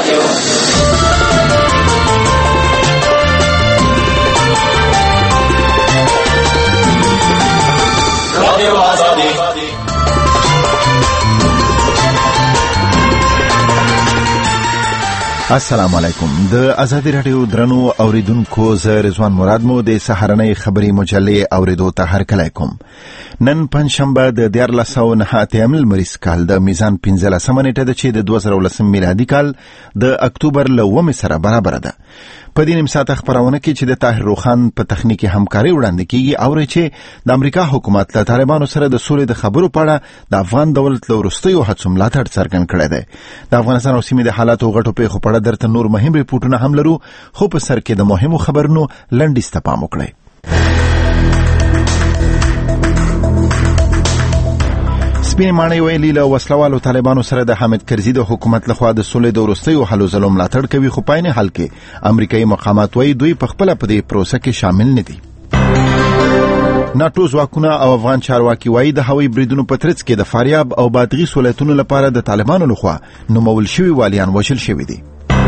رادیو آزادی. السلام علیکم. د آزادی رادیو درنو اوریدونکو، زه رضوان مراد مو د سهارنۍ خبری مجلې اوریدو ته هرکلی کوم. نن پنځشنبه د 1409 لمریز کال د میزان 15 نیټه ده چې د 2019 میلادي کال د اکتوبر له 1 سره برابر ده. په دې نیم ساعت خبرونه کې چې د طاهر روخان په تخنیکی همکاري وړاندې کیږي او چې د امریکا حکومت له طالبانو سره د سولې د خبرو په اړه د افغان دولت له وروستیو هڅو ملاتړ څرګند کړی دی. د افغانستان او سیمې د حالاتو غټو پیښو په اړه درته نور مهم ریپورتونه هم لرو، خو په سر کې د مهمو خبرونو لنډیز ته پام وکړئ. سپین ماڼۍ ویلي له وسلوالو طالبانو سره د حامد کرزي د حکومت لخوا د سولې د وروستیو هلو ځلو ملاتړ کوي، خو په عین حال کې امریکایي مقامات وایي دوی په خپله په دې پروسه کې شامل نه دي. ناټو ځواکونه او افغان چارواکي وایي د هوایي بریدونو په ترڅ کې د فاریاب او بادغیس ولایتونو لپاره د طالبانو لخوا نومول شوي والیان وژل شوي دي.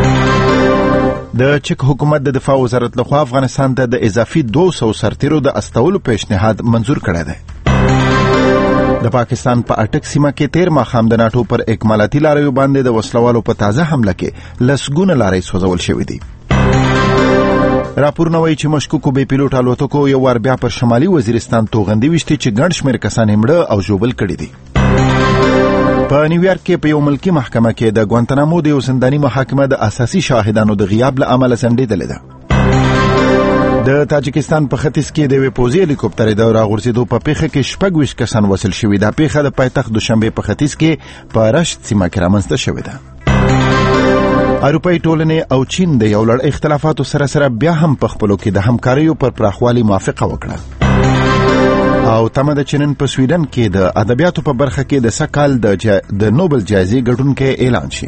د چک حکومت د دفاع وزارت لخوا افغانستان ته د اضافي 200 سرتیرو د استولو پیشنهاد منظور کړی دی. د پاکستان په اټک سیمه کې 13 ماښام د ناټو پر اکمالاتي لاریو باندې د وسلوالو په تازه حمله کې لسګونه لارې سوځول شوې دي. راپورونه وایي چې مشکوکو بې پیلوټ الوتکو یو وار بیا پر شمالي وزیرستان توغندي وشتي چې ګڼ شمېر کسان یې مړه او ژوبل کړي دي. په نیویارک کې په یو ملکی محکمه کې د ګوانتنامو د یو زنداني محاکمه د اساسي شاهدانو د غیاب له امله ځنډېدلې ده. د تاجکستان په ختیځ کې د یوې پوځي هلیکوپټر د راغورځېدو په پیښه کې 26 کسان وژل شوي. دا پیښه د پایتخت دوشنبه په ختیځ کې په رشت سیمه کې رامنځته شوې ده. اروپایي ټولنې او چین د یو لړ اختلافاتو سره بیا هم په خپلو کې د همکاریو پر پراخوالي موافقه وکړه. او تمه ده چې نن په سویډن کې د ادبیاتو په برخه کې د سکال د نوبل جایزې ګټونکی اعلان شي.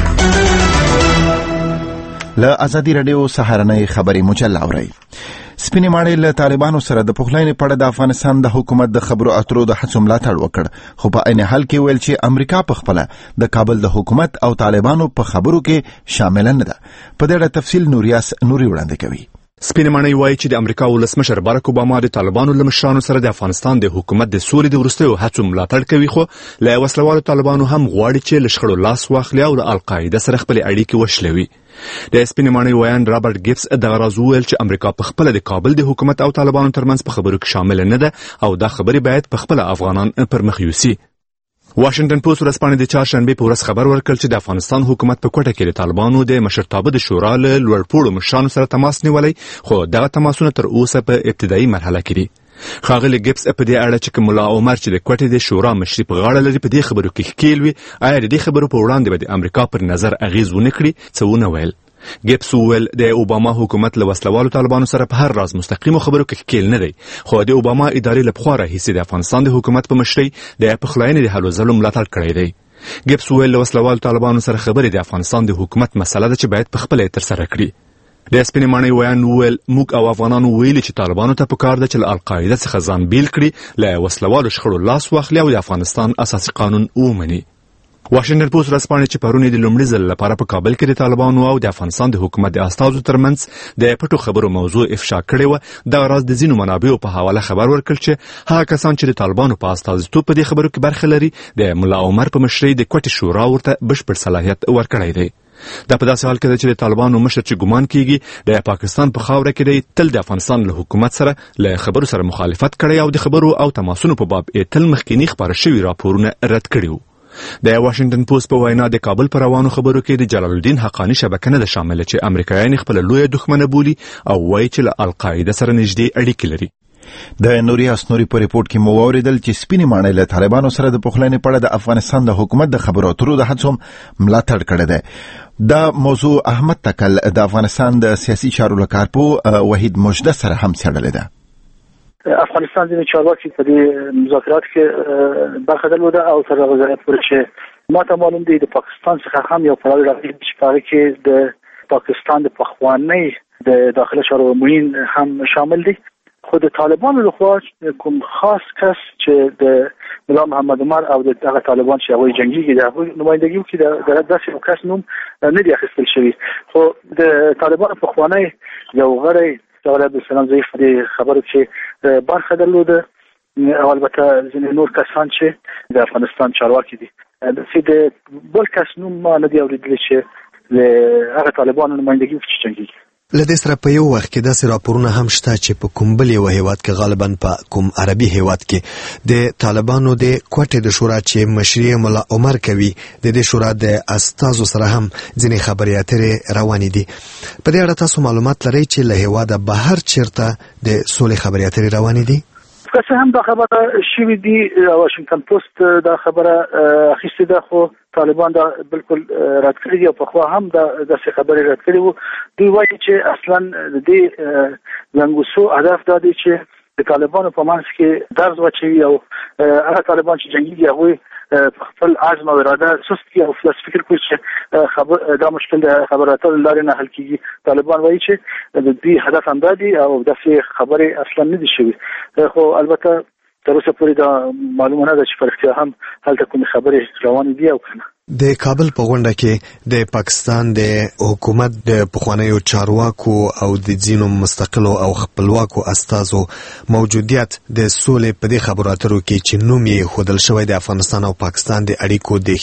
له آزادی رادیو سهارنۍ خبری مجله اورئ. سپینې ماڼۍ له طالبانو سره د پخلاینې په اړه د افغانستان د حکومت د خبرو اترو د هڅو ملاتړ وکړ، خو په عین حال کې ویل چې امریکا په خپله د کابل د حکومت او طالبانو په خبرو کې شامل نه ده. په دې اړه تفصیل نوریاس نوري وړاندې کوي. سپین ماڼۍ وایي چې د امریکا ولسمشر باراک اوباما د طالبانو له مشرانو سره د افغانستان د حکومت د سولې د وروستیو هڅو ملاتړ کوي، خو له وسلوالو طالبانو هم غواړي چې له شخړو لاس واخلي او د القاعده سره خپل اړیکې وشلوي. د سپین ماڼۍ ویان رابرټ ګیبس دغه راز وویل چې امریکا په خپل د کابل د حکومت او طالبانو ترمنځ په خبرو کې شامل نه ده او دا خبرې باید په خپل افغانان پر مخ یوسي. واشنگټن پوسټ ورځپاڼې د چهارشنبه په ورځ خبر ورکړ چې د افغانستان حکومت په کوټه کې د طالبانو د مشرتابه د شورا له لوړپوړو مشرانو سره تماس نیولی، خو دغه تماسونه تر اوسه په ابتدایي مرحله کې دي. ښاغلي ګیبس په دې اړه چې ملا عمر چې د کوټې د شورا مشري په غاړه لري په دې خبرو کې ښکیل وي، آیا د دې خبرو په وړاندې به د امریکا پر نظر اغیز ونه کړي؟ څه ونه ویل. ګیبس وویل د اوباما حکومت له وسلوالو طالبانو سره په هر راز مستقیمو خبرو کې ښکیل نه دی، خو د اوباما ادارې له پخوا راهیسې د افغانستان د حکومت په مشرۍ د پخلاینې د هلو ځلو ملاتړ کړی دی. ګیبس وویل له وسلوالو طالبانو سره خبرې د افغانستان د حکومت مسله ده چې باید په خپله یې ترسره کړي. د سپینې ماڼۍ ویان وویل موږ او افغانانو ویلي چې طالبانو ته پکار ده چې له القاعده څخه ځان بیل کړي، له وسلوالو شخړو لاس واخلي او د افغانستان اساسي قانون ومني. واشنګټن پوسټ ورځپاڼې چې پرون د لومړي ځل لپاره په کابل کې د طالبانو او د افغانستان د حکومت د استازو ترمنځ د پټو خبرو موضوع افشا کړې وه، دغه راز د ځینو منابعو په حواله خبر ورکړ چې هغه کسان چې د طالبانو په استازیتوب په دې خبرو کې برخه لري د ملا عمر په مشرۍ د کوټې شورا ورته بشپړ صلاحیت ورکړی دی. دا په داسې حال کې ده چې د طالبانو مشر چې ګمان کیږي د پاکستان په خاوره کې دی، تل د افغانستان له حکومت سره له خبرو سره مخالفت کړی او د خبرو او تماسونو په باب تل مخکینی خبره شوي راپورونه رد کړي وو. د واشنگټن پوسټ په وینا د کابل پر روانو خبرو کې د جلال الدین حقانی شبکه نه ده شامله چې امریکایان خپل لوی دښمنه بولي او وایي چې له القاعده سره نږدې اړیکې لري. د نوریاس نوري په ریپورت کې مو واوریدل چې سپینې ماڼۍ له طالبانو سره د پخلاینې په اړه د افغانستان د حکومت د خبرو اترو د هڅو ملاتړ کړی دی. دا موضوع احمد تکل د افغانستان د سیاسي چارو له کارپوه وحید مجده سره هم څېړلې ده. افغانستان ځینې چارواکي په دې مذاکرات کې برخه درلوده او تر هغه ځایه پورې چې ما ته معلوم دی د پاکستان څخه هم یو پړاو راغلی چې په هغه کې د پاکستان د پخوانۍ د داخله چارو معین هم شامل دي خو د طالبانو لخوا کوم خاص کس چې د ملا محمد عمر او د هغه طالبان چې هغوی جنګیږي د هغوی نمایندګي وکړي د داسې یو کس نوم نه دی اخیستل شوی. خو د طالبانو پخوانی یو غړی جواد عبدالسلام ضعیف د خبرو چې برخه درلوده او البته ځینې نور کسان چې د افغانستان چارواکي دي چې د بل کس نوم ما نه دی اورېدلی چې د هغه طالبانو نمایندګي وکړي چې جنګیږي. لدې سره په یو وخت کې داسې راپورونه هم شته چې په کوم بل یو هیواد کې غالبا په کوم عربي هیواد کې د طالبانو د کوټې د شورا چې مشري ملا عمر کوي د دې شورا د استازو سره هم ځینې خبرې اترې روانې دي. په دې اړه تاسو معلومات لرئ چې له هیواده بهر چیرته د سولې خبرې اترې روانې دي؟ که هم دا خبره شوې دي واشنگټن پوسټ دا خبره اخیستې ده خو طالبان دا بالکل رد کړی دی او په خوا هم دا داسې خبرې رد کړي وو. دوی وایي چې اصلا د دې لنګوسو هدف دا دی چې د طالبانو په منځ کې درز واچوي او هغه طالبان چې جنګیږي هغوی په خپل عزم او اراده سست کړي او فکر کوي چې دا مشکل د خبرو اترو لارې نه حل کېږي. طالبان وایي چې د دوی هدف هم دا دی او داسې خبرې اصلا نه دي شوي. خو البته تر اوسه پورې دا معلومه نه ده چې په رښتیا هم هلته کومې خبرې روانې دي او که نه. د کابل په غونډه کې د پاکستان د حکومت د پخوانیو چارواکو او د ځینو مستقلو او خپلواکو استازو موجودیت د سولې په دې خبرو اترو کې چې نوم یې ښودل شوی د افغانستان او پاکستان د اړیکو د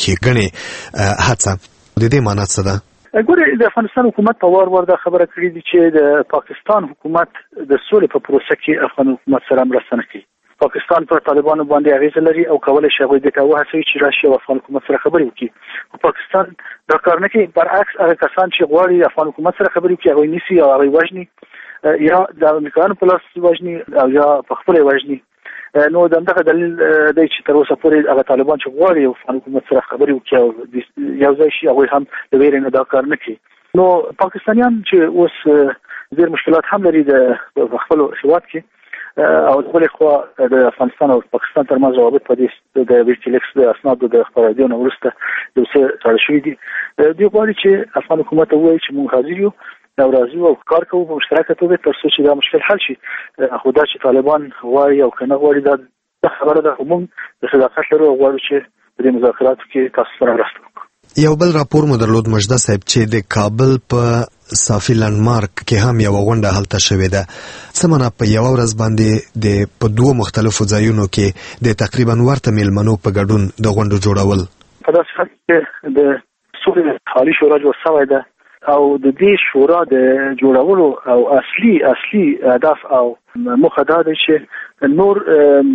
ښېګڼې هڅه د دې معنی څه ده؟ ګوره د افغانستان حکومت په وار دا خبره کړې دي چې د پاکستان حکومت د سولې په پروسه کې افغان حکومت سره مرسته نه کوي. پاکستان پر طالبانو باندې اغیزه لري او کولای شي هغوی دې ته وهڅوي چې راشي او افغان حکومت سره خبرې وکړي. پاکستان دا کار نه کوي، برعکس هغه کسان چې غواړي افغان حکومت سره خبرې وکړي هغوی نیسي او هغوی وژني، یا د امریکایانو په لاس وژني او یا په خپله وژني. نو دغه دلیل دی چې تر اوسه پورې هغه طالبان چې غواړي افغان حکومت سره خبرې وکړي او یو ځای شي هغوی هم د ویرې نه دا کار نه کوي. نو پاکستانیان چې اوس ډېر مشکلات هم لري د خپل هېواد کې او د بلې خوا د افغانستان او پاکستان ترمنځ روابط په دې د ویکیلیکس د اسنادو د خپرېدو نه وروسته یو څه ساړه شوي دي. دوی غواړي چې افغان حکومت ته ووایي چې موږ حاضر یو او راځو او کار کوو په مشترکه توګه تر څو چې دا مشکل حل شي. خو دا چې طالبان غواړي او که نه غواړي دا خبره ده. خو موږ د صداقت لرو او غواړو چې په دې مذاکراتو کې تاسو سره مرسته وکړو. یو بل راپور مو درلود مجده صاحب چې د کابل په صافي لنډمارک کې هم یو غونډه هلته شوې ده. څه معنا په یوه ورځ باندې په دوه مختلفو ځایونو کې د تقریبا ورته میلمنو په ګډون د غونډو جوړول؟ په داسې حال کې د سولې عالي شورا جوړ شوی ده او د دې شورا د جوړولو او اصلي هدف او موخه دا ده چې نور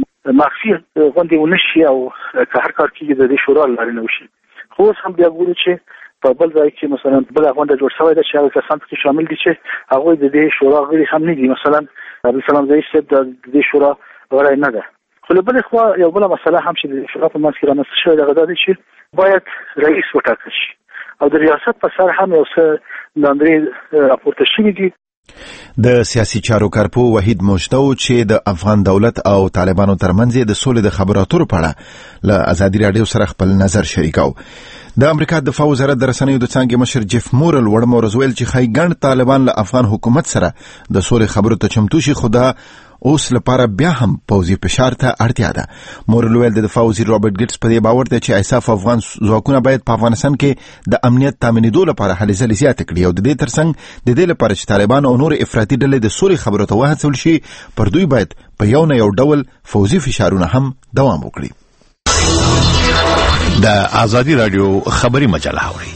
مخفي غونډې ونه شي او که هر کار کېږي د دې شورا لارې نه وشي. خو اوس هم بیا ګورو چې په بل ځای کې مثلا بله غونډه جوړ شوی ده چې هغه کسان پکې شامل دي چې هغوی د دې شورا غړي هم نه دي. مثلا عبدالسلام ضعیف صاحب د دې شورا غړی نه ده. خو له بلې خوا یو بله مسله هم چې د شورا په منځ کې رامنځته شوې ده هغه دا دی چې باید رئیس وټاکل شي او د ریاست په سر هم یو څه لاندې راپورته شوي دي. د سیاسي چارو کارپو وحید مجده چې د افغان دولت او طالبانو ترمنځ د سولې د خبرو اترو په اړه له ازادي راډیو سره خپل نظر شریکاو. د امریکا د دفاع وزارت د رسنیو د څانګې مشر جیف مورل وړمو ویل چې ښایي ګڼ طالبان له افغان حکومت سره د سولې خبرو ته چمتو شي، خو دا اوس لپاره بیا هم پوځي فشار ته اړتیا ده. مورل ویل د دفاع وزیر رابرټ ګیټس په دې باور دی چې ایساف افغان ځواکونه باید په افغانستان کې د امنیت تامینېدو لپاره هلې ځلې زیاتې کړي او د دې ترڅنګ د دې لپاره چې طالبان او نور افراطي ډلې د سولې خبرو ته وهڅول شي پر دوی باید په یو نه یو ډول پوځي فشارونه هم دوام وکړي. د آزادي راډیو خبري مجله اوري.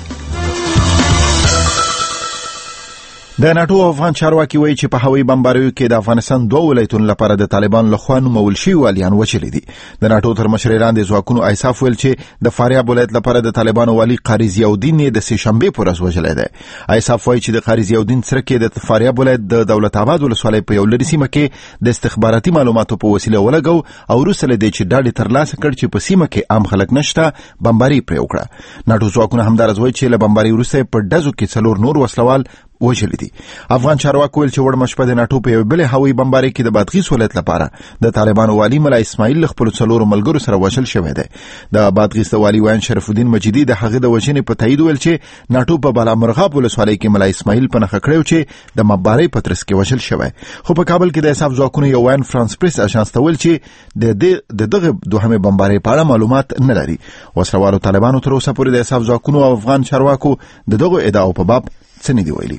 د ناتو افغان چارواکي وایي چې په هوایي بمباریو کې د افغانستان دوه ولایتونو لپاره د طالبان لخوا نومول شوي والیان وچلي دي. د ناتو تر مشرۍ لاندې ځواکونو ایساف ویل چې د فاریاب ولایت لپاره د طالبانو والي قاري ضیاءالدین یې د سې شنبې په ورځ وژلی دی. ایساف وایي چې د قاري ضیاءالدین څرک یې د فاریاب ولایت د دولت آباد ولسوالۍ په یو لرې سیمه کې د استخباراتي معلوماتو په وسیله ولګو او وروسته له دې چې ډاډ یې ترلاسه کړ چې په سیمه کې عام خلک نشته بمباري پرې وکړه. ناتو ځواکونه همداراز وایي چې له بمباري وروسته په ډزو کې 4 نور وسلوال وژلي دي. افغان چارواکو ویل چې وړ مشپه د ناټو په بل هوایي بمبارۍ کې د بادغیس ولایت لپاره د طالبانو والی ملا اسماعیل خپل څلور ملګرو سره وژل شوی دی. د بادغیس والی وان شرف الدین مجیدی د هغه د وژنې په تایید ویل چې ناټو په بالامرغاب ولسوالۍ کې ملا اسماعیل په نخښه کړو چې د مبارۍ په ترڅ کې وژل شوی. خو په کابل کې د حساب ځواکونو یو وان فرانس پریس اژانس ته ویل چې د دغه دوهمه بمبارۍ په اړه معلومات نه لري. وسلوالو طالبانو تر اوسه پورې د حساب ځواکونو او افغان چارواکو دغه ادعاو په باب څه نه دی ویلي.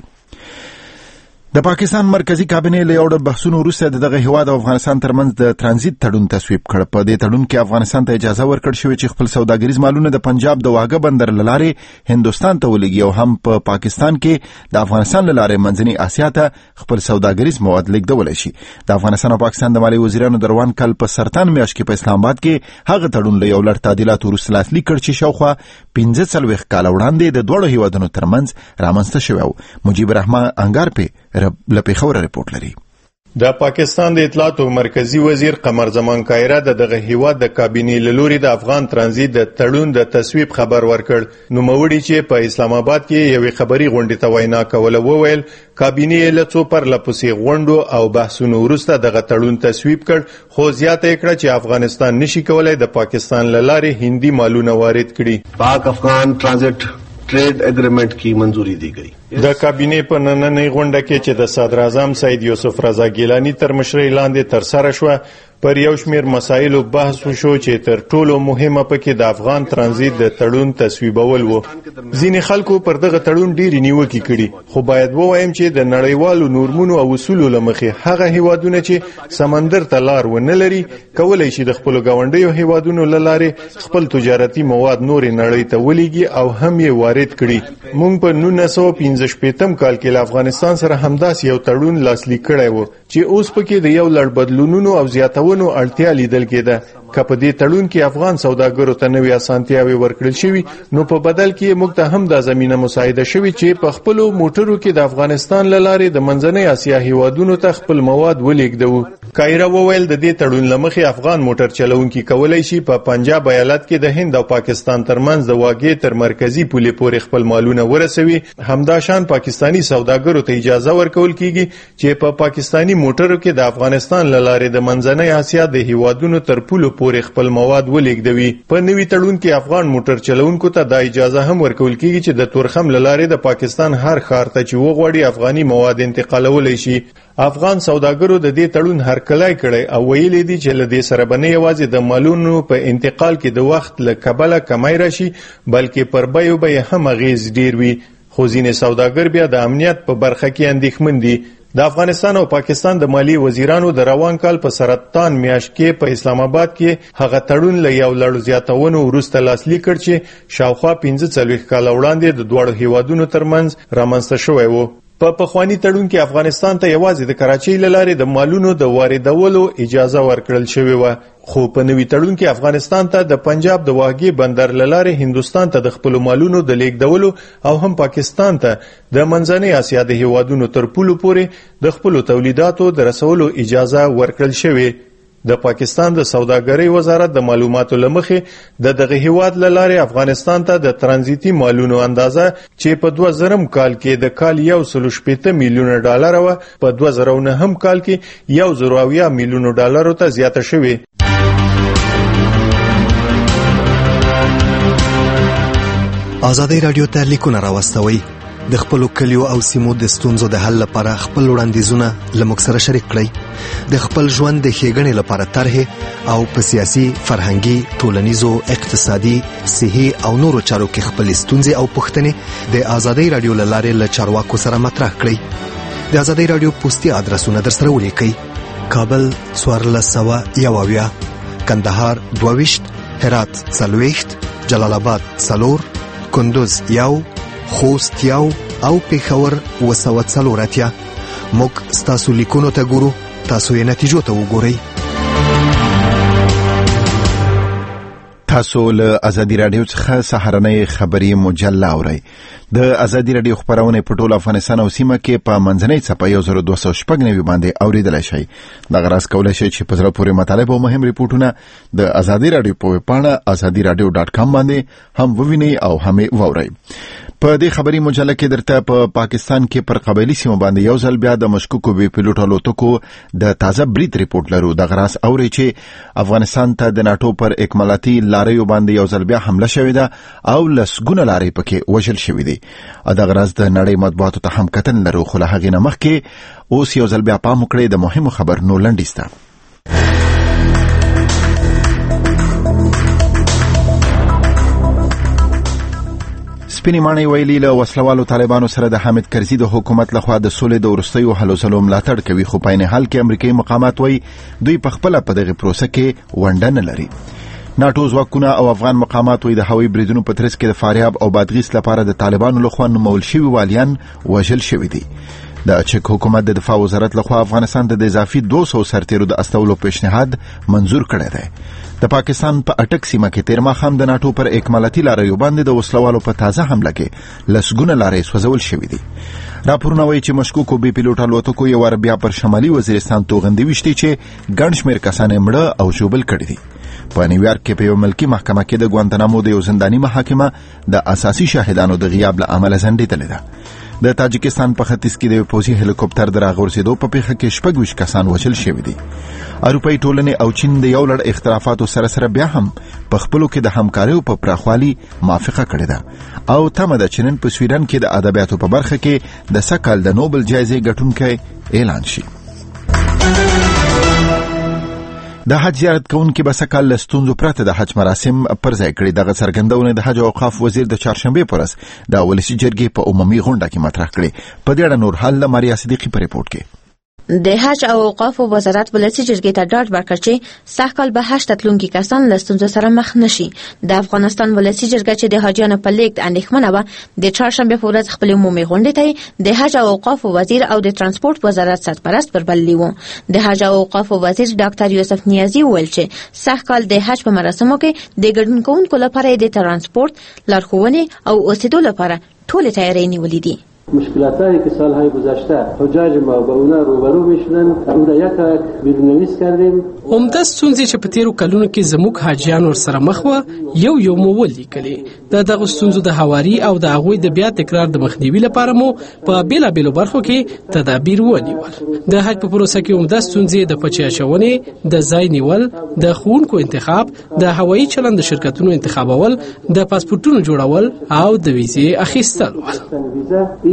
د پاکستان مرکزی کابینې له یو ډول بحثونو وروسته دغه هیواد او افغانستان ترمنځ د ترانزیت تړون تصویب کړ. په دې تړون کې افغانستان ته اجازه ورکړل شوې چې خپل سوداګریز مالونه د پنجاب د واګه بندر لارې هندستان ته ولېږي او هم په پاکستان کې د افغانستان لارې منځنۍ اسیا ته خپل سوداګریز مواد لیږدولی شي. د افغانستان او پاکستان د مالیې وزیرانو د روان کال په سرطان میاشت کې په اسلام آباد کې هغه تړون له یو لړ تعدیلات وروسته لاسلیک کړ چې شاوخوا 15 کاله وړاندې د دوړو هیوادونو ترمنځ رامنځته شوی و. مجيب الرحمن انګار په لپیخور رپورټ لري. د پاکستان د اطلاعاتو مرکزی وزیر قمر زمان کایره دغه هیواد د کابینې لوري د افغان ترانزیت د تړون د تصویب خبر ورکړ. نو موړي چې په اسلام آباد کې یوې خبري غونډې ته وینا کوله وویل کابینې له څو پر لپسې غونډو او بحثونو وروسته دغه تړون تصویب کړ. خو زیاته کړه چې افغانستان نشي کولای د پاکستان لارې هندي مالونه وارد کړي. پاک افغان ترانزیت ټریډ اګریمنٹ کی منظوری دی گئی. د کابینې په نننۍ غونډه کې چې د صدر اعظم سید یوسف رضا ګیلانی تر مشرۍ لاندې ترسره شوه پر یو شمېر مسایلو بحث وشو چې تر ټولو مهمه پکې د افغان ترانزیت د تړون تصویبول وو. ځینې خلکو پر دغه تړون ډېرې نیوکې کړي خو باید ووایم چې د نړیوالو نورمونو او اصولو له مخې هغه هیوادونه چې سمندر ته لار ونه لري کولی شي د خپلو ګاونډیو هیوادونو له لارې خپل تجارتي مواد نورې نړۍ ته ولېږي او هم یې وارد کړي. موږ په 1915 کال کې له افغانستان سره همداسې یو تړون لاسلیک کړی و چې اوس پکې د یو لړ بدلونونو او زیاتونو اړتیا لیدل کېده. که په دې تړون کې افغان سوداګرو ته نوې اسانتیاوې ورکړل شوي نو په بدل کې موږ ته هم دا زمينه مساعده شوي چې په خپل موټرو کې د افغانستان لارې د منځنۍ اسیا هیوادونو ته خپل مواد ولېږدو. کایره وویل د دې تړون لمخې افغان موټر چلونکي کولای شي په پنجاب ایالت کې د هند او پاکستان ترمنځ د واګې تر مرکزی پولې پورې خپل مالونه ورسوي. همدا شان پاکستانی سوداګرو ته اجازه ورکول کیږي چې په پاکستانی موټرو کې د افغانستان لارې د منځنۍ اسیا د هیوادونو تر پولو پورې خپل مواد ولېږدوي. په نوي تړون کې افغان موټر چلونکو ته دا اجازه هم ورکول کیږي چې د تورخم لارې د پاکستان هر ښار ته چې وغواړي افغاني مواد انتقالولای شي. افغان سوداګرو د دې تړون هرکلی کړی او ویلي دي چې له دې سره به نه یوازې د مالونو په انتقال کې د وخت له کبله کمای راشي بلکې پر بیو به هم اغیز ډیر وي. خو ځینې سوداګر بیا د امنیت په برخه کې اندېښمن دي. د افغانستان او پاکستان د مالی وزیرانو د روان کال په سرطان میاشت کې په اسلام آباد کې هغه تړون له یو لړ زیاتونو وروسته لاسلیک کړ چې شاوخوا 15 کاله وړاندې د دوړو هیوادونو ترمنځ رامنځته شوی و. په پخوانی تړون کې افغانستان ته یوازې د کراچۍ لارې د مالونو د واردولو اجازه ورکړل شوې و. خو په نوي تړون کې افغانستان ته د پنجاب د واګې بندر لارې هندستان ته د خپل مالونو د لیږدولو او هم پاکستان ته د منځنۍ اسیا د هیوادونو تر پولو پورې د خپل تولیداتو د رسولو اجازه ورکړل شوې. د پاکستان د سوداګرۍ وزارت د معلوماتو لمخې دغه هیواد لاره افغانستان ته د ترانزیتي مالونو اندازه چې په 2000 کال کې د کال 1.8 میلیون ډالر او په 2009 کال کې 1.8 میلیون ډالر ته زیاته شوې. ازادي رادیو ته لیکونه راوستوي د خپل کلیو او سیمو د ستونزو د حل لپاره خپل وړاندیزونه لمک سره شریک کړئ. د خپل ژوند د ښېګڼې لپاره طرحې او په سیاسي، فرهنګي، ټولنیزو، اقتصادي، صحي او نورو چارو کې خپل ستونزې او پوښتنې د ازادي رادیو لاره له چارواکو سره مطرح کړئ. د ازادي رادیو پوسټي ادرسونه درسره ولیکئ: کابل 1401، کندهار 22، هرات 40، جلال آباد 4، کندوز 1، خوست 1 او پېښور 240. موږ ستاسو لیکونو ته ګورو، تاسو یې نتیجو ته وګورئ. تاسو له ازادي رادیو څخه سهارنۍ خبري مجله اورئ. د ازادي رادیو خبرونه په ټول افغانستان او سیمه کې په منځنۍ صفحه 1290 باندې اوریدلای شئ. د غراس کولای شئ چې په زړه پورې مطالب او مهم ریپورتونه د ازادي رادیو په ویب پاڼه azadiradio.com باندې هم ووینئ او هم واورئ. په دې خبري مجله کې درته په پاکستان کې پر قبایلی سیمه باندې یو ځل بیا د مشکوکو بي پیلوټ الوتکو د تازه برید ریپورت لرو. د غراس اوري چې افغانستان ته د ناتو پر اکمالاتي لاریو باندې یو ځل بیا حمله شوې ده او لسګونه لارې پکې وژل شوې دي. د غراس د نړۍ مطبوعاتو ته هم کتن لرو، خو له هغې نه مخکې اوس یو ځل بیا پام وکړئ د مهمو خبرونو لنډیز ته. سپینې ماڼۍ ویلي له وسلوالو طالبانو سره د حامد کرزي د حکومت لخوا د سولې د وروستیو هلو ځلو ملاتړ کوي، خو په عین حال کې امریکایي مقامات وایي دوی په خپله په دغه پروسه کې ونډه نه لري. ناټو ځواکونه او افغان مقامات وایي د هوایي بریدونو په ترڅ کې د فاریاب او بادغیس لپاره د طالبانو لخوا نومول شوي والیان وژل شوي دي. د چک حکومت د دفاع وزارت لخوا افغانستان ته د اضافي 200 سرتیرو د استولو پیشنهاد منظور کړی دی. د پاکستان په اټک سیمه کې تیر ماښام د ناټو پر اکمالاتي لاریو باندې د وسلوالو په تازه حمله کې لسګونه لارې سوځول شوې دي. راپورونه وایي چې مشکوکو بي پیلوټ الوتکو یو وار بیا پر شمالي وزیرستان توغندي وشتي چې ګڼ شمېر کسان یې مړه او ژوبل کړي دي. په نیویارک کې په یو ملکي محکمه کې د ګوانتانامو د یو زنداني محاکمه د اساسي شاهدانو د غیاب له امله ځنډېدلې ده. د تاجکستان په ختیځ کې د پوځي هلیکوپټر د راغورځېدو په پیښه کې 26 کسان وژل شوي دي. اروپایي ټولنې او چین د یو لړ اختلافاتو سره بیا هم په خپلو کې د همکاریو په پراخوالي موافقه کړې ده او تمه ده چې نن په سویډن کې د ادبیاتو په برخه کې د سږ د نوبل جایزې ګټونکی اعلان شي. د حج زیارت کوونکي به سږ کال له ستونزو پرته د حج مراسم پر ځای کړي. دغه څرګندونه د حج او اوقاف وزیر د چهارشنبې په ورځ د ولسي جرګې په عمومي غونډه کې مطرح کړي. په دې اړه نور حال له ماریا صدیقي په ریپورت کې. د حج او اوقاف وزارت ولسي جرګې ته ډاډ ورکړ چې سږ کال به حج ته تلونکي کسان له ستونزو سره مخ نشي. د افغانستان ولسي جرګه چې د حاجیانو په لیږد اندېښمنه وه، د چهارشنبې په ورځ خپلې عمومي غونډې ته د حج او اوقاف وزیر او د ترانسپورت وزارت سرپرست وربللي وو. د حج او اوقاف وزیر ډاکټر یوسف نیازي وویل چې سږ کال د حج په مراسمو کې د ګډون کوونکو لپاره د ترانسپورت، لارښوونې او اوسېدو لپاره ټولې تیاری نیولې دي. مشکلاتی که سالهای گذشته حجاج ما با اونا روبرو میشدن اون را یک بیرونویس کردیم. عمده ستونزې چې په تیرو کلونو کې زموږ حاجیان ورسره مخ وه یو مو ولیکلې. د دغه ستونزو د هواري او د هغوی د بیا تکرار د مخنیوي لپاره مو په بیلابیلو برخو کې تدابیر ونیول. د حج په پروسه کې عمده ستونزې د پچې اچونې، د ځای نیول، د ښوونکو انتخاب، د هوایي چلند د شرکتونو انتخابول، د پاسپورټونو جوړول او د ویزې اخیستل ول.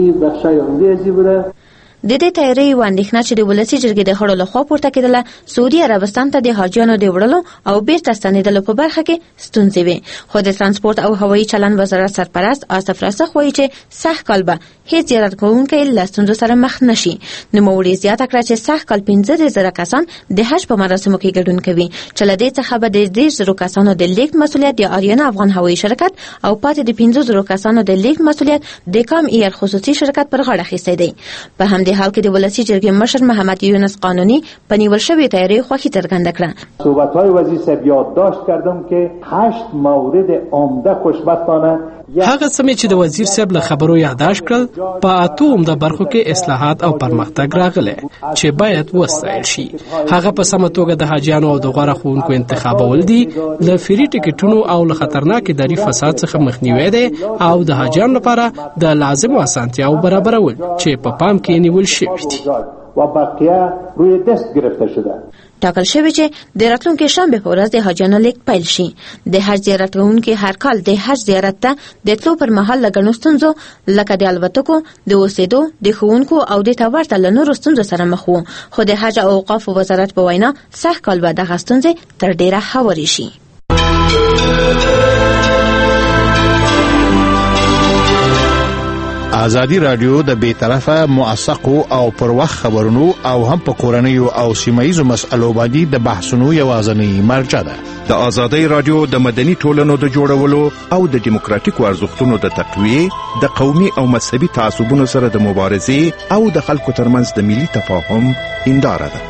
د دې تیاری و اندېښنه چې د ولسي جرګې د غړو لخوا پورته کېدله سعودي عربستان ته د حاجیانو د وړلو او بیرته ستنېدلو په برخه کې ستونزې وې. خو د ترانسپورت او هوایي چلند وزارت سرپرست آصف راسخ وایي چې سږ کال به هیڅ زیارت کوونکی له ستونزو سره مخ نشي. نوموړي زیاته کړه چې سږ کال 15,000 کسان د حج په مراسمو کې ګډون کوي چې له دې څخه به د 10,000 کسانو د لیږد مسؤلیت د آریانا افغان هوایي شرکت او پاتې د 15,000 کسانو د لیږد مسؤلیت د کام ایر خصوصي شرکت پر غاړه اخیستی دی. په همدې حال کې د ولسي جرګې مشر محمد یونس قانونی په نیول شوې تیاری خوښي څرګنده کړه. صحبت‌های وزیر صاحب یادداشت کردم که 8 مورد عمده خوشبختانه هغه سمې چې د وزیر صاحب له خبرو یادداشت کړل په اتو عمده برخو کې اصلاحات او پرمختګ راغلی چې باید وستایل شي. هغه په سمه توګه د حاجیانو او د غوره ښوونکو انتخابول دي، له فری ټکټونو او له خطرناک اداري فساد څخه مخنیوی دی او د حاجیانو لپاره د لازمو اسانتیاو برابرول چې په پام کې نیول شوي دي. و بقیه روی دست گرفته شده. ټاکل شوی چې د راتلونکي شنبه په ورځ د حاجیانو لیږد پیل شي. د حج زیارت کوونکي هر کال د حج زیارت ته د تلو پر مهال له ګڼو ستونزو لکه د الوتکو، د اوسېدو، د ښوونکو او د ته ورته له نورو ستونزو سره مخ وو. خو د حج او اوقاف وزارت په وینا سږ کال به دغه ستونزې تر ډېره هوارې شي. ازادي رادیو د بیطرفه موثقو او پر وخت خبرونو او هم په کورنیو او سیمایي مسألو باندې د بحثونو یوازنی مرجع ده. د ازادي رادیو د مدني ټولنو د جوړولو او د دیموکراتیکو ارزښتونو د تقویه، د قومي او مذهبي تعصبونو سره د مبارزې او د خلکو ترمنځ د ملي تفاهم هنداره ده.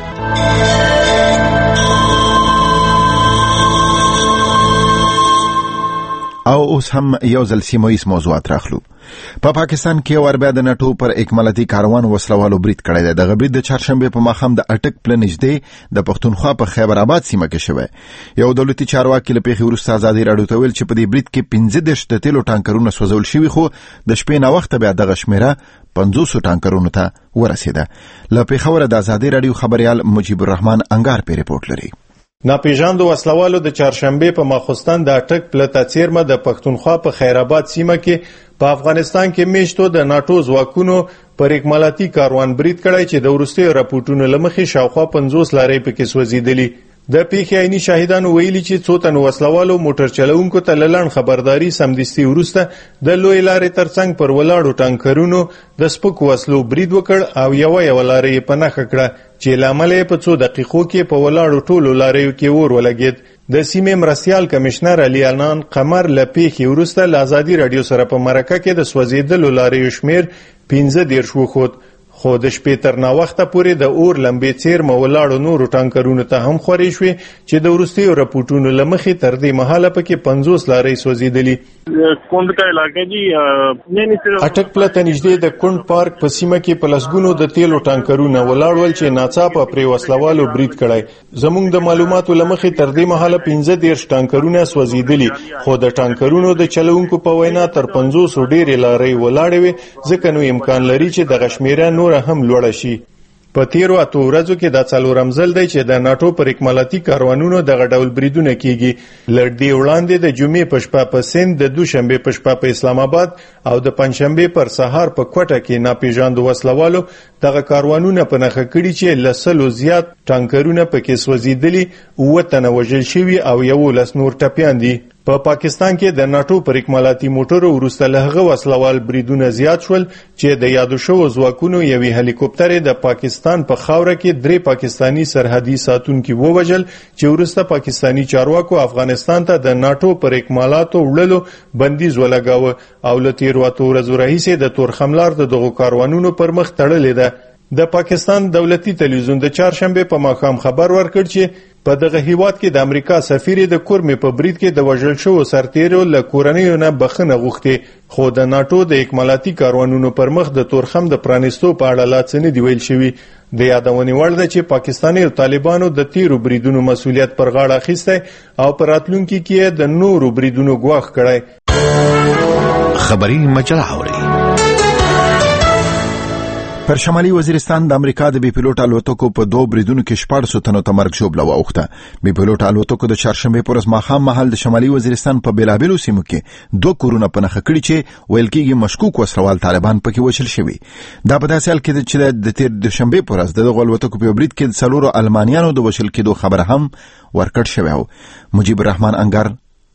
او اوس هم یو ځل سیمایي موضوعات راخلو. په پاکستان کې ور بیا د نټو پر اکمالاتي کاروان وسلوالو برید کړی دی. د برید د چهارشنبه په ماښام د اټک پل نږدې د پښتونخوا په خیبر آباد سیمه کې شوی. یو دولتي چارواکي له پیښې وروسته ازادي راډیو ته ویل چې په دې برید کې 15 د تیلو ټانکرونه سوځول شوي، خو د شپې ناوخته بیا دغه شمیره 500 ټانکرونو ته ورسېده. له پیښوره د ازادي راډیو خبريال مجيب الرحمن انګار په ریپورت لري. ناپېژاندو وسلوالو د چهارشنبه په ماخوستن د اټک پلته څیرمه د پښتونخوا په خیرآباد سیمه کې په افغانستان کې میشتو د ناتو ځواکونو پر اکمالاتي کاروان برید کړی چې د وروستیو راپورټونو لمخې شاوخوا 50 لارې پکې سوځېدلي. د پیښې عیني شاهدانو ویلي چې څو تن وسلوالو موټر چلوونکو ته لړن خبرداري سمدستي وروسته د لوی لارې ترڅنګ پر ولاړو ټانکرونو د سپکو وسلو برید وکړ او یو لارې په نښه کړه چې لامل یې په څو دقیقو کې په ولاړو ټولو لاریو کې اور ولګید. د سیمې مرستیال کمشنر علي انان قمر له پیښې وروسته له ازادي راډیو سره په مرکه کې د سوځېدلو لاریو شمیر 15 وښود، خو د شپې تر ناوخته پورې د اور لمبې څیرمه ولاړو نورو ټانکرونو ته هم خورې شوې چې د وروستیو راپورټونو له مخې تر دې مهاله پکې 50 لارې سوځېدلي. اټک پلته نږدې د کونډ پارک په سیمه کې په لسګونو د تیلو ټانکرونه ولاړ ول چې ناڅاپه پرې وسلوالو برید کړی. زموږ د معلوماتو له مخې تر دې مهاله 15 ټانکرونه سوځېدلي، خو د ټانکرونو د چلوونکو په وینا تر 500 ډېرې لارې ولاړې وې، ځکه نو امکان لري چې دغه شمیره نور هم لوړه شي. په تیرو 8 ورځو کې دا څلورم ځل دی چې د ناتو پر اکمالاتي کاروانونو دغه ډول بریدونه کیږي. لړدي وړاندې د جمعې په شپه په سند، د دوشنبه په شپه په اسلام آباد او د پنځشنبه پر سهار په کوټه کې ناپېژاندو وسلوالو دغه کاروانونه په نښه کړي چې لسلو زیات ټانکرونه پکې سوځېدلي، 9 تنه وژل شوي او 11 نور ټپیان دي. په پاکستان کې د ناتو پر اکمالاتي موټرو وروسته له هغه وسلوال بریدونه زیات شول چې د یادو شوو ځواکونو یوې هلیکوپټر د پاکستان په خاوره کې 3 پاکستانی سرحدي ساتونکي ووژل، چې وروسته پاکستانی چارواکو افغانستان ته د ناتو پر اکمالاتو وړلو بندیز ولګاوه او له تیرو 8 ورځو راهیسې د تورخملار د دغو کاروانونو پر مخ تړلې ده. د پاکستان دولتي تلویزیون د چهارشنبه په ماښام خبر ورکړ چې په دغه هیواد کې د امریکا سفیر د کورمې په برید کې د وژل شوو سرتیرو له کورنیو نه بخښنه غوښتې، خو د ناتو د اکمالاتي کاروانونو پر مخ د تورخم د پرانیستو په اړه لا څه نه دی ویل شوي. د یادونې وړ ده چې پاکستاني طالبانو د تیرو بریدونو مسؤلیت پر غاړه اخیستی او په راتلونکي کې د نورو بریدونو ګواښ کړی. خبري مجله اوري. پر شمالي وزیرستان د امریکا د بي پيلوټ الوتکو په 2 بریدونو کې 1400 تنو ته مرګ ژوبله واوښته. بي پيلوټ الوتکو د چهارشنبه پر ورځ ماښام مهال د شمالي وزیرستان په بیلابیلو سیمو کې 2 کورونه په نښه کړي چې ویل کېږي مشکوک وسلوال طالبان پکې وژل شوي. دا په داسې حال کې چې د تیر دوشنبه پر ورځ دغه الوتکو په برید کې 4 المانیانو د وژل کېدو خبره هم ورکړ شوې و. مجيب الرحمن انګار.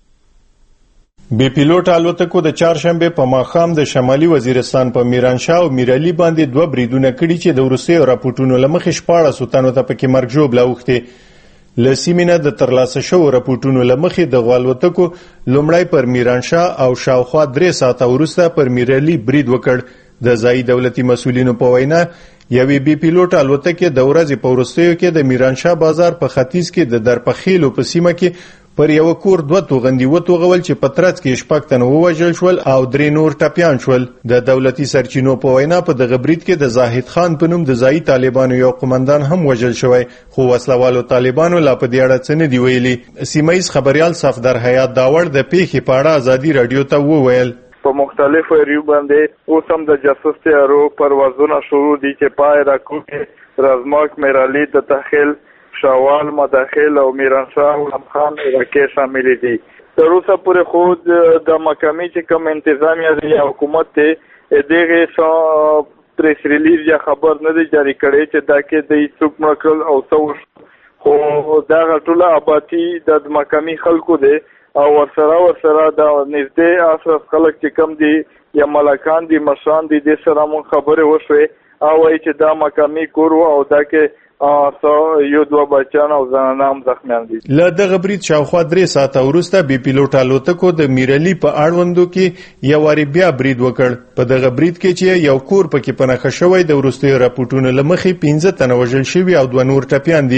بي پيلوټ الوتکو د چهارشنبه په ماښام د شمالي وزیرستان په میرانشاه او میرعلي باندې 2 بریدونه کړي چې د وروستیو راپورټونو له مخې 1400 تنو ته پکې مرګ ژوبله اوښتې. له سیمې نه د ترلاسه شوو راپورټونو له مخې د الوتکو لومړی پر میرانشاه او شاوخوا 3 ساعته وروسته پر میرعلي برید وکړ. د ځایي دولتي مسؤلینو په وینا یوې بي پيلوټ الوتکې د ورځې په وروستیو کې د میرانشاه بازار په ختیځ کې د درپخیلو په سیمه کې پر یو کور 2 توغندي وتوغول چې په ترڅ کې 6 تنه ووژل شول او 3 نور ټپیان شول. د دولتي سرچینو په وینا په دغه برید کې د زاهد خان په نوم د ځایي طالبانو یو قومندان هم وژل شوی، خو وسلوالو طالبانو لا په دې اړه څه نه دی ویلي. سیمایي خبريال صفدر حیات داوړ د پیښې په اړه ازادي رادیو ته وویل. په مختلفو ایریو باندې اوس هم د جاسوس تیارو پروازونه شروع دي چې پای راکوټ، رزماک، میرعلي، د تخیل، شوال، مداخل او میرانشاه او لمخان علاقې شامل دي. تر اوسه پورې خود د مقامي چې کوم انتظامیه دی حکومت ته دغه پریس ریلیز یا خبر نه دی جاری کړی چې دا کې د څوک مړکل او څو، خو دا ټول آبادی د مقامي خلکو دی او ورسره د نږدې اشرف خلک چې کم دي یا ملکان دي مشران دي د سره مون خبره وشوه او چې دا مقامي کور او دا کې یو 2 بچان او زنانه هم زخمیان دي. له دغه برید شاوخوا 3 ساعته وروسته بي پيلوټ الوتکو د میرعلي په اړوندو کې یو واری بیا برید وکړ. په دغه برید کې چې یو کور پکې په نښه شوی، د وروستیو راپورټونو له مخې 15 تنه وژل شوي او 2 نور ټپیان دي.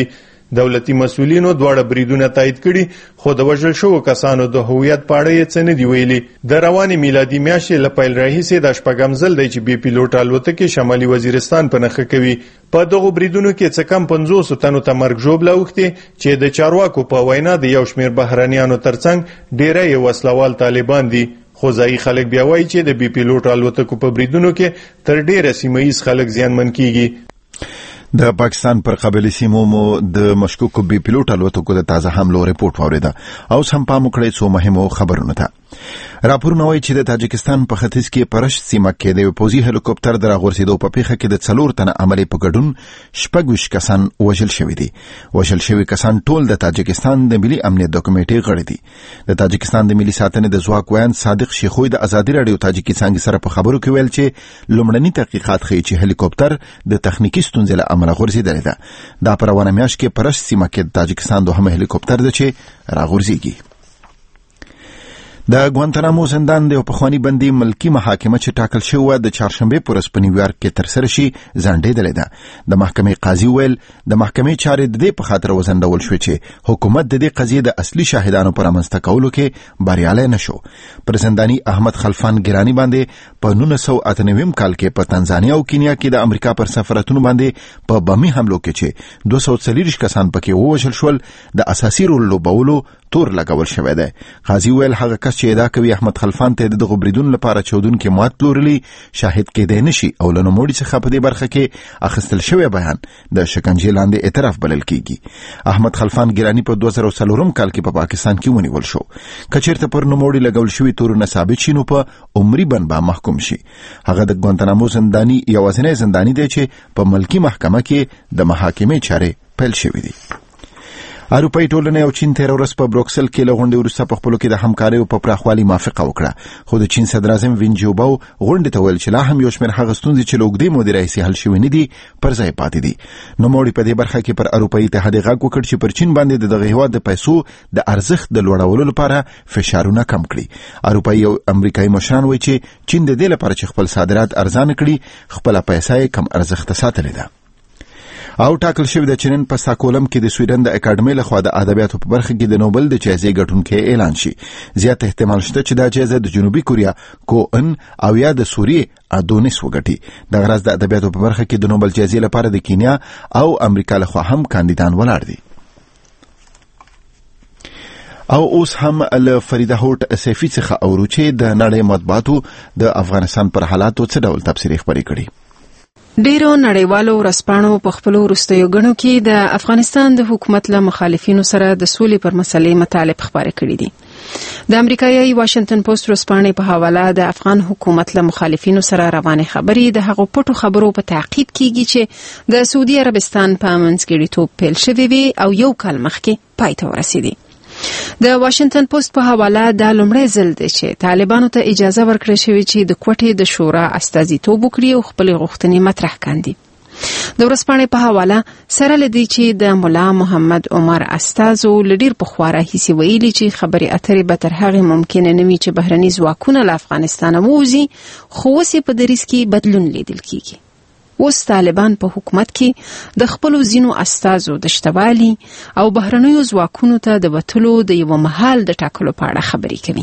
دولتي مسؤلینو دواړه بریدونه تایید کړي خو د وژل شوو کسانو د هویت په اړه یې څه نه دی ویلي. د روانې میلادي میاشتې له پیل راهیسې د شپږم ځل دی چې بي پیلوټ الوتکې شمالي وزیرستان په نښه کوي. په دغو بریدونو کې څه کم 500 تنو ته مرګ ژوبله اوښتې چې د چارواکو په وینا د یو شمېر بهرنیانو ترڅنګ ډیری یې وسلوال طالبان دي. خو ځایي خلک بیا وایي چې د بي پیلوټ الوتکو په بریدونو کې تر ډیره سیمه ییز خلک زیانمن کیږي. د پاکستان پر قبلي سیمو مو د مشکوکو بي پیلوټ الوتکو د تازه حملو ریپورت واوریده او هم پام وکړئ څو مهمو خبرونه ته. راپورونه وایي چې د تاجکستان په ختیځ کې پرشت سیمه کې د پوځي هلیکوپټر د راغورځېدو په پیښه کې د 4 تنه عملي په ګډون 26 کسان وژل شوي دي. وژل شوي کسان ټول د تاجکستان د ملي امنیت د کمیټې غړي دي. د تاجکستان د ملي ساتنې د ځواک ویاند صادق شیخوی د ازادي رادیو تاجکي څانګې سره په خبرو کې ویل چې لومړني تحقیقات ښیي چې هلیکوپټر د تخنیکی ستونزې له امله غورځېدلی ده. دا په روانه میاشت کې پرشت سیمه کې د تاجکستان دوهمه هلیکوپټر ده چې راغورځېږي. د ګوانتانامو زندان د پخوانی بندي ملکی محاکمه چې ټاکل شوی د چهارشنبه پر ورځ په نیویارک کې ترسره شي ځنډېدلې ده. د محکمې قاضي ویل د محکمې چارې د دې په خاطر وزندول شوې چې حکومت د دې قضیې د اصلي شاهدانو پر رامنځته کولو کې بریالی نشو. پر زنداني احمد خلفان ګرانی باندې په 1998 کال کې په تنزانیا او کینیا کې د امریکا پر سفارتونو باندې په بمي حملو کې چې 240 کسان پکې ووژل شول د اساسي رول لوبولو تور لګول شوی دی. قاضي ویل هغه کس چې ادعا کوي احمد خلفان ته د غبریدون لپاره چودونکو مات پلورلی شاهد کېدای نشي او له نوموړي څخه په دې برخه کې اخیستل شوی بیان د شکنجې لاندې اعتراف بلل کیږي. احمد خلفان ګرانی په 2004 کال کې په پاکستان کې ونیول شو. کچېرته پر نوموړي لګول شوی تورونه ثابت شي نو په عمري بند به محکوم شي. هغه د ګوانتانامو زنداني یوازینی زنداني دی چې په ملکی محکمه کې د محاکمې چارې پیل شوې دي. اروپای ټولنه او چین تیر ورځ په بروکسل کې له غونډې وروسته په خپلو کې د همکارۍ په پراخوالي موافقه وکړه. خو د چین صدر اعظم وین جوباو غونډې ته ویل چې لا هم یو شمېر هغه ستونزې چې له اوږدې مودې راهیسې حل شوې نه دي پر ځای پاتې دي. نوموړي په دې برخه کې پر اروپایي اتحاد غږ وکړ چې پر چین باندې د دغه هیواد د پیسو د ارزښت د لوړولو لپاره فشارونه کم کړي. اروپایي او امریکایي مشران وایي چې چین د دې لپاره چې خپل صادرات ارزانه کړي خپل پیسې کم ارزښت ساتلې ده. او ټاکل شوی د چینن په ساکولم کې د سویډن د اکاډمۍ لخوا د ادبیاتو په برخه کې د نوبل د جایزې ګټونکي اعلان شي. زیات احتمال شته چې دا جایزه د جنوبي کوریا کوئن او یا د سوریې ادونیس وګټي. د غرض د ادبیاتو په برخه کې د نوبل جایزې لپاره د کینیا او امریکا لخوا هم کاندیدان ولاړ دي. او اوس هم له فریده هوټ سیفی څخه اورو چې د نړۍ مطبوعاتو د افغانستان پر حالاتو څه ډول تبصرې خبرې کړي. ډیرو نړیوالو ورځپاڼو په خپلو وروستیو غنو کې د افغانستان د حکومت له مخالفینو سره د سولې پر مسلې مطالب خبرې کړې دي. د امریکایي واشنگټن پوسټ ورځپاڼې په حواله د افغان حکومت له مخالفینو سره روانې خبرې د هغو پټو خبرو په تعقیب کیږي چې د سعودي عربستان په منځګړیتوب پیل شوی وي او یو کال مخکې پای ته ورسېدي. د واشنگټن پوسټ په حواله د لومړی ځل دی چې طالبانو ته اجازه ورکړل شوې چې د کوټې د شورا استازیتوب وکړي او خپل غوښتنې مطرح کاندي. د ورځپاڼې په حواله سره لدی چې د مولا محمد عمر استازو لډیر په خواره هیڅ ویلي چې خبري اترې به تر هغه ممکن نه وي چې بهرني ځواکونه له افغانستان ووزي خو اوس په دریس کې بدلون لیدل کیږي. اوس طالبان په حکومت کې د خپل زینو استازو د شتوالي او بهرنیو ځواکونو ته د وټلو د یو محل د ټاکلو په اړه خبرې کوي.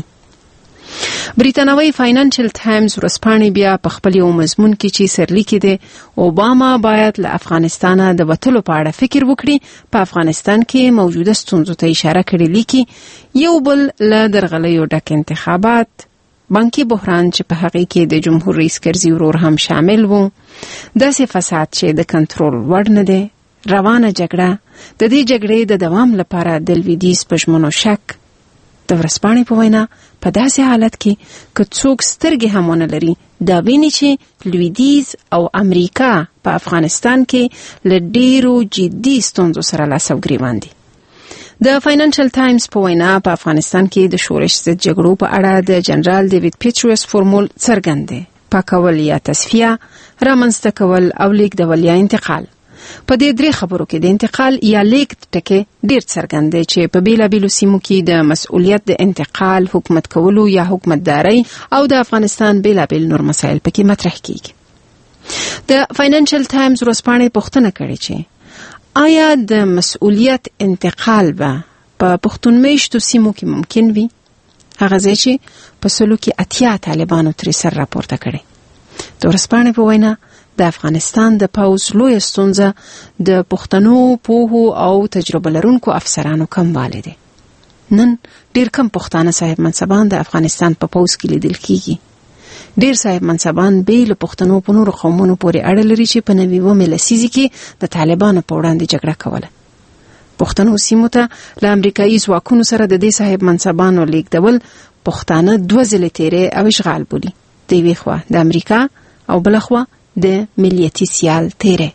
بریټانوي فاینانشل ټایمز ورځپاڼې بیا په خپل یو مضمون کې چې سرلیکي دی اوباما باید له افغانستان د وټلو په اړه فکر وکړي. په افغانستان کې موجوده ستونزو ته اشاره کړې لیکي یو بل له درغلیو ډک انتخابات بانکي بحران چې په هغه کې د جمهور رئیس کرزي ورور هم شامل وو داسې فساد چې د کنټرول وړ نه دی روانه جګړه د دې جګړې د دوام لپاره د لویدیز پښمنو شک د ورځپاڼې په وینا په داسې حالت کې که څوک سترګې هم ونه لري دا ویني چې لویدیز او امریکا په افغانستان کې له ډیرو جدي ستونزو سره لاس او ګریوان دي. د فاینانشل ټایمز په وینا په افغانستان کې د شورش ضد جګړو په اړه د جنرال ډیوډ پیټریوس فورمول څرګند دی. پاکول یا تصفیه رامنځته کول او لیږدول یا انتقال. په دې درې خبرو کې د انتقال یا لیږد ټکی ډیر څرګند دی چې په بیلابیلو سیمو کې د مسؤلیت د انتقال حکومت کولو یا حکومتداري او د افغانستان بیلابیل نور مسایل پکې مطرح کیږي. د فاینانشل ټایمز ورځپاڼې پوښتنه کړې چې آیا د مسؤلیت انتقال به په پښتون میشتو سیمو کې ممکن وي؟ هغه ځای چې په سلو کې 80 طالبانو ترې سر راپورته کړي. د ورځپاڼې په وینا د افغانستان د پوځ لویه ستونزه د پښتنو پوهو او تجربه لرونکو افسرانو کموالی دی. نن ډیر کم پښتانه صاحب منصبان د افغانستان په پوځ کې لیدل کیږي. ډیر صاحب منصبان به له پښتنو په نورو قومونو پورې اړه لري چې په 90 لسیزه کې د طالبانو په وړاندې جګړه کوله. پښتنو سیمو ته له امریکایي ځواکونو سره د دې صاحب منصبانو لیږدول پښتانه 2 ځله تیرې او اشغال بولي. د یوې خوا د امریکا او بل خوا د ملیتي سیال تیرې.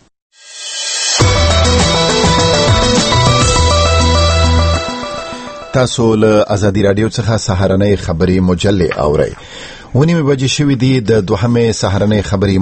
تاسو له ازادي رادیو څخه سهارنۍ خبري مجلې اورئ. 9 بجې شوې دي د 2مې سهارنۍ خبري